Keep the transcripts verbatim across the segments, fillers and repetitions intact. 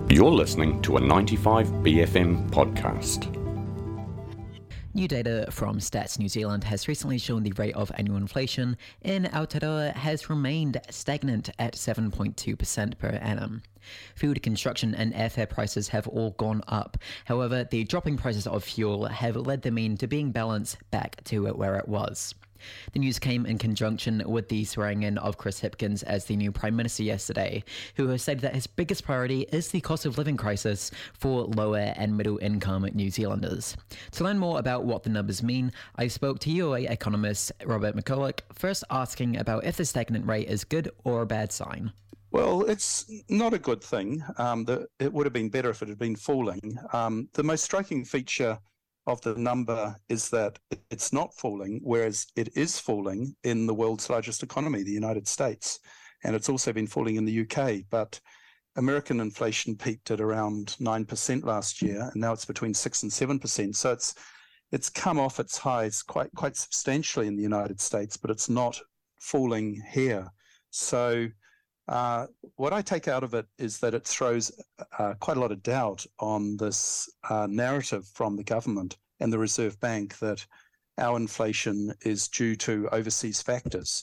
You're listening to a ninety-five B F M podcast. New data from Stats New Zealand has recently shown the rate of annual inflation in Aotearoa has remained stagnant at seven point two percent per annum. Food, construction and airfare prices have all gone up. However, the dropping prices of fuel have led the mean to being balanced back to where it was. The news came in conjunction with the swearing-in of Chris Hipkins as the new Prime Minister yesterday, who has said that his biggest priority is the cost of living crisis for lower and middle-income New Zealanders. To learn more about what the numbers mean, I spoke to U A economist Robert McCulloch, first asking about if the stagnant rate is good or a bad sign. Well, it's not a good thing. Um, the, it would have been better if it had been falling. Um, the most striking feature of the number is that it's not falling, whereas it is falling in the world's largest economy, the United States. And it's also been falling in the U K. But American inflation peaked at around nine percent last year, and now it's between six and seven percent. So it's it's come off its highs quite quite substantially in the United States, but it's not falling here. So Uh, what I take out of it is that it throws uh, quite a lot of doubt on this uh, narrative from the government and the Reserve Bank that our inflation is due to overseas factors.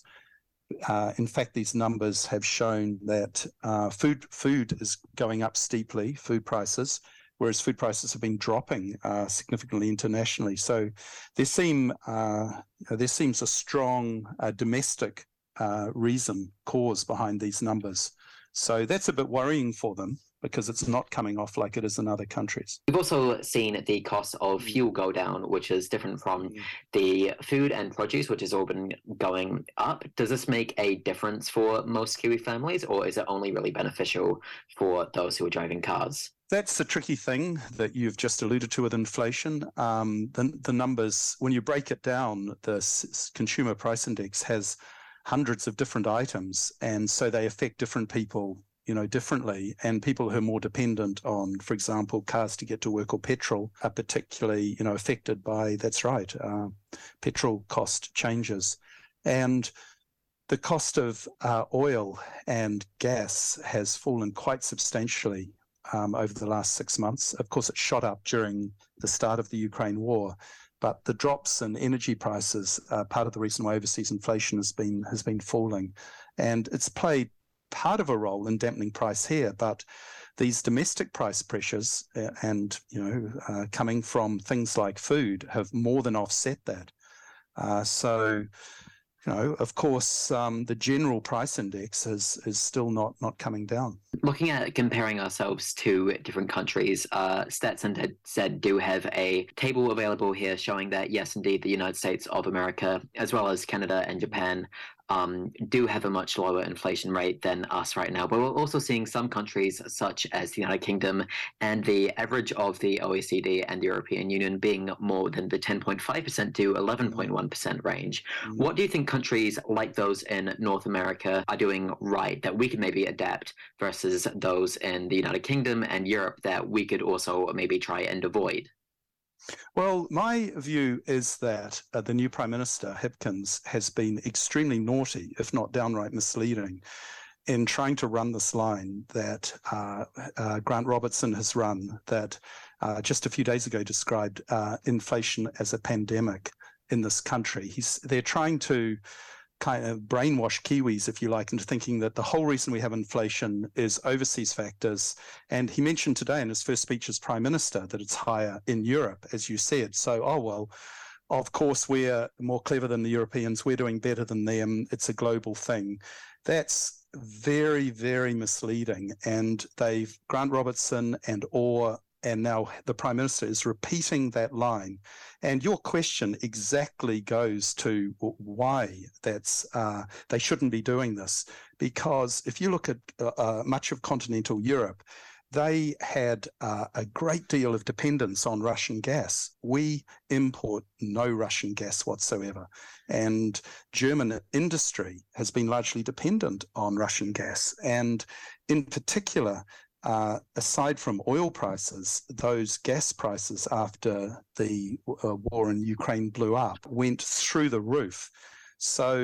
Uh, in fact, these numbers have shown that uh, food food is going up steeply, food prices, whereas food prices have been dropping uh, significantly internationally. So there seem uh, there seems a strong uh, domestic Uh, reason, cause behind these numbers. So that's a bit worrying for them because it's not coming off like it is in other countries. We've also seen the cost of fuel go down, which is different from the food and produce, which has all been going up. Does this make a difference for most Kiwi families, or is it only really beneficial for those who are driving cars? That's the tricky thing that you've just alluded to with inflation. Um, the, the numbers, when you break it down, the S- Consumer Price Index has hundreds of different items, and so they affect different people, you know, differently. And people who are more dependent on, for example, cars to get to work or petrol are particularly, you know, affected by, that's right, uh, petrol cost changes. And the cost of uh, oil and gas has fallen quite substantially um, over the last six months. Of course, it shot up during the start of the Ukraine war. But the drops in energy prices are part of the reason why overseas inflation has been has been falling. And it's played part of a role in dampening price here. But these domestic price pressures uh, and, you know, uh, coming from things like food have more than offset that. Uh, so, you know, of course, um, the general price index is is still not not coming down. Looking at comparing ourselves to different countries, uh, Stats had said do have a table available here showing that, yes, indeed, the United States of America, as well as Canada and Japan, um, do have a much lower inflation rate than us right now. But we're also seeing some countries, such as the United Kingdom, and the average of the O E C D and the European Union being more than the ten point five percent to eleven point one percent range. Mm-hmm. What do you think countries like those in North America are doing right that we could maybe adapt versus those in the United Kingdom and Europe that we could also maybe try and avoid? Well, my view is that uh, the new Prime Minister, Hipkins, has been extremely naughty, if not downright misleading, in trying to run this line that uh, uh, Grant Robertson has run, that uh, just a few days ago described uh, inflation as a pandemic in this country. He's, they're trying to kind of brainwash Kiwis, if you like, into thinking that the whole reason we have inflation is overseas factors. And he mentioned today in his first speech as Prime Minister that it's higher in Europe, as you said. So, oh, well, of course, we're more clever than the Europeans. We're doing better than them. It's a global thing. That's very, very misleading. And they've, Grant Robertson and Orr and now the Prime Minister is repeating that line. And your question exactly goes to why that's uh, they shouldn't be doing this. Because if you look at uh, much of continental Europe, they had uh, a great deal of dependence on Russian gas. We import no Russian gas whatsoever. And German industry has been largely dependent on Russian gas. And in particular, Uh, aside from oil prices, those gas prices after the uh, war in Ukraine blew up went through the roof. So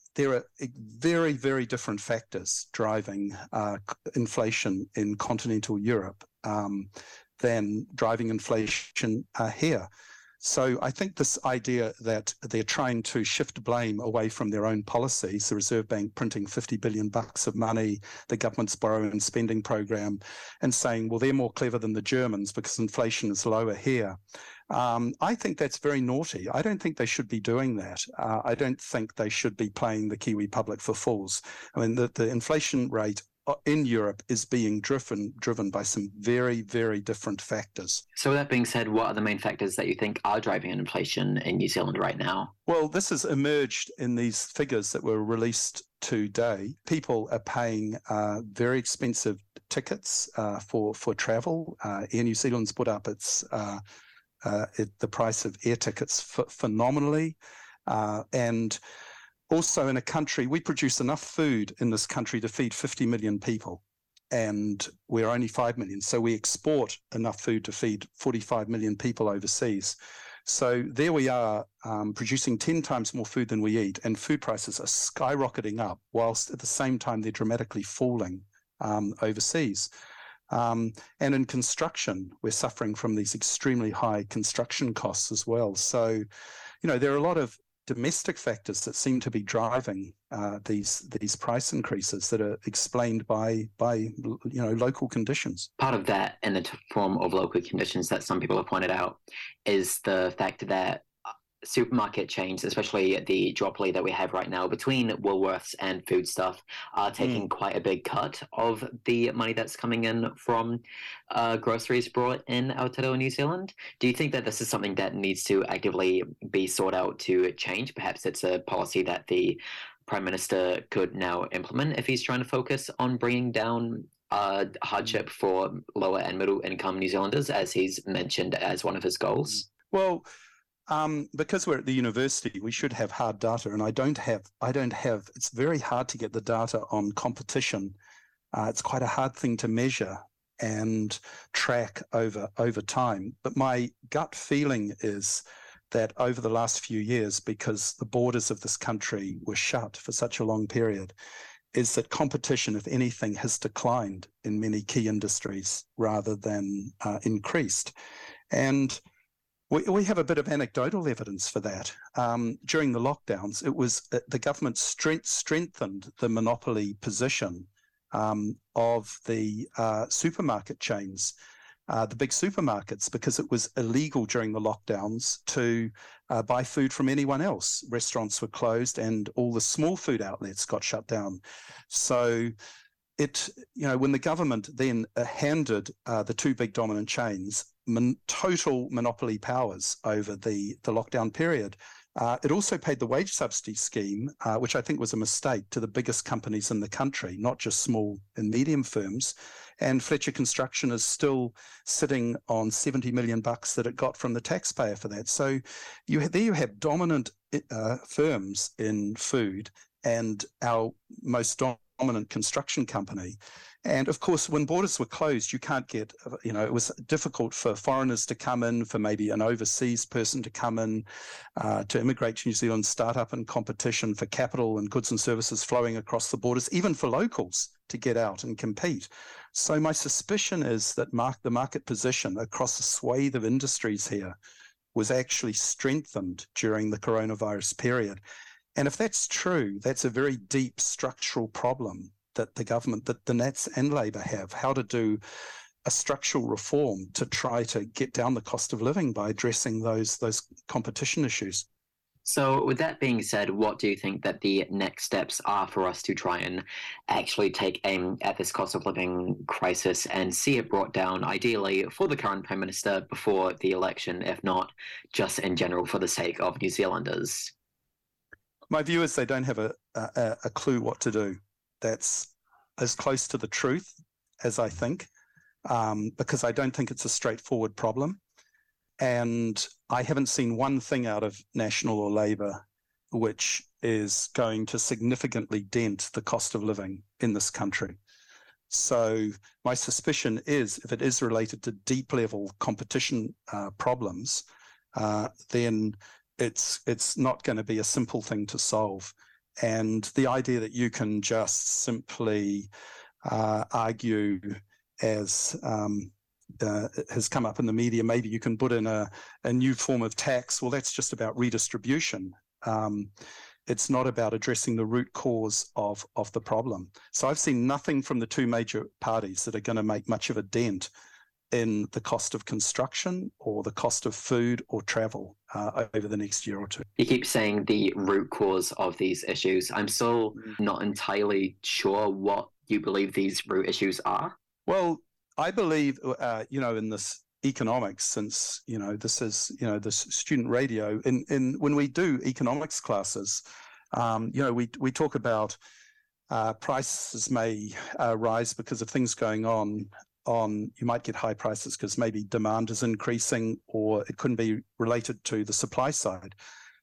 there are very, very different factors driving uh, inflation in continental Europe um, than driving inflation uh, here. So I think this idea that they're trying to shift blame away from their own policies, the Reserve Bank printing fifty billion bucks of money, the government's borrow and spending program, and saying, well, they're more clever than the Germans because inflation is lower here. Um, I think that's very naughty. I don't think they should be doing that. Uh, I don't think they should be playing the Kiwi public for fools. I mean, the, the inflation rate in Europe is being driven driven by some very, very different factors. So with that being said, what are the main factors that you think are driving inflation in New Zealand right now? Well, this has emerged in these figures that were released today. People are paying uh, very expensive tickets uh, for, for travel. Uh, Air New Zealand's put up its uh, uh, it, the price of air tickets ph- phenomenally. Uh, and Also, in a country, we produce enough food in this country to feed fifty million people, and we're only five million. So we export enough food to feed forty-five million people overseas. So there we are, um, producing ten times more food than we eat, and food prices are skyrocketing up, whilst at the same time they're dramatically falling um, overseas. Um, and in construction, we're suffering from these extremely high construction costs as well. So, you know, there are a lot of domestic factors that seem to be driving uh, these these price increases that are explained by by you know local conditions. Part of that, in the form of local conditions that some people have pointed out, is the fact that supermarket chains, especially the duopoly that we have right now between Woolworths and Foodstuff, are taking mm. quite a big cut of the money that's coming in from uh, groceries brought in Aotearoa, New Zealand. Do you think that this is something that needs to actively be sought out to change? Perhaps it's a policy that the Prime Minister could now implement if he's trying to focus on bringing down uh, hardship for lower and middle income New Zealanders, as he's mentioned as one of his goals. Well, Um, because we're at the university, we should have hard data, and I don't have. I don't have. It's very hard to get the data on competition. Uh, it's quite a hard thing to measure and track over over time. But my gut feeling is that over the last few years, because the borders of this country were shut for such a long period, is that competition, if anything, has declined in many key industries rather than uh, increased, and We, we have a bit of anecdotal evidence for that. Um, during the lockdowns, it was uh, the government strength, strengthened the monopoly position um, of the uh, supermarket chains, uh, the big supermarkets, because it was illegal during the lockdowns to uh, buy food from anyone else. Restaurants were closed and all the small food outlets got shut down. So it, you know, when the government then uh, handed uh, the two big dominant chains Mon- total monopoly powers over the, the lockdown period. Uh, it also paid the wage subsidy scheme, uh, which I think was a mistake, to the biggest companies in the country, not just small and medium firms. And Fletcher Construction is still sitting on seventy million bucks that it got from the taxpayer for that. So you have, there you have dominant uh, firms in food and our most dominant construction company. And of course, when borders were closed, you can't get, you know, it was difficult for foreigners to come in, for maybe an overseas person to come in, uh, to immigrate to New Zealand, start up in competition for capital and goods and services flowing across the borders, even for locals to get out and compete. So my suspicion is that mark, the market position across a swathe of industries here was actually strengthened during the coronavirus period. And if that's true, that's a very deep structural problem that the government, that the Nats and Labour have, how to do a structural reform to try to get down the cost of living by addressing those those competition issues. So with that being said, what do you think that the next steps are for us to try and actually take aim at this cost of living crisis and see it brought down, ideally for the current Prime Minister before the election, if not just in general for the sake of New Zealanders? My view is they don't have a, a, a clue what to do. That's as close to the truth as I think, um, because I don't think it's a straightforward problem. And I haven't seen one thing out of National or Labour which is going to significantly dent the cost of living in this country. So my suspicion is, if it is related to deep level competition uh, problems, uh, then it's it's not going to be a simple thing to solve. And the idea that you can just simply uh, argue, as um, uh, has come up in the media, maybe you can put in a, a new form of tax. Well, that's just about redistribution. Um, it's not about addressing the root cause of, of the problem. So I've seen nothing from the two major parties that are going to make much of a dent in the cost of construction or the cost of food or travel uh, over the next year or two. You keep saying the root cause of these issues. I'm still not entirely sure what you believe these root issues are. Well, I believe, uh, you know, in this economics, since, you know, this is, you know, this student radio, in, in when we do economics classes, um, you know, we, we talk about uh, prices may uh, rise because of things going on. On you might get high prices because maybe demand is increasing, or it couldn't be related to the supply side.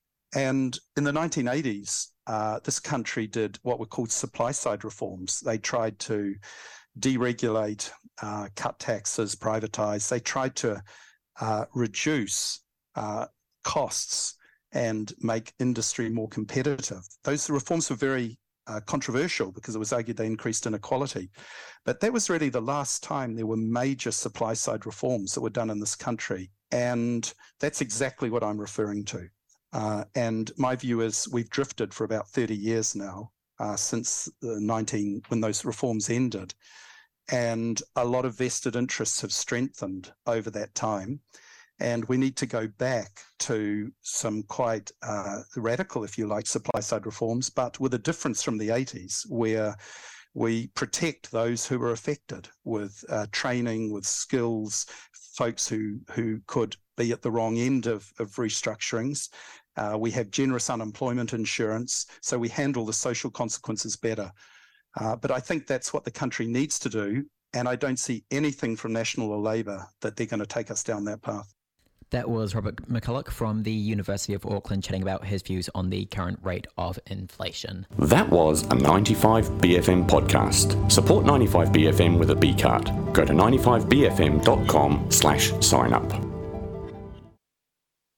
And in the nineteen eighties, uh, this country did what were called supply side reforms. They tried to deregulate, uh, cut taxes, privatize. They tried to uh, reduce uh, costs and make industry more competitive. Those reforms were very Uh, controversial because it was argued they increased inequality. But that was really the last time there were major supply side reforms that were done in this country. And that's exactly what I'm referring to. Uh, and my view is we've drifted for about thirty years now, uh, since the nineteen, when those reforms ended. And a lot of vested interests have strengthened over that time. And we need to go back to some quite uh, radical, if you like, supply-side reforms, but with a difference from the eighties, where we protect those who were affected with uh, training, with skills, folks who, who could be at the wrong end of, of restructurings. Uh, we have generous unemployment insurance, so we handle the social consequences better. Uh, but I think that's what the country needs to do, and I don't see anything from National or Labour that they're going to take us down that path. That was Robert McCulloch from the University of Auckland chatting about his views on the current rate of inflation. That was a ninety-five B F M podcast. Support ninety-five B F M with a B card. Go to ninety-five B F M dot com slash sign up.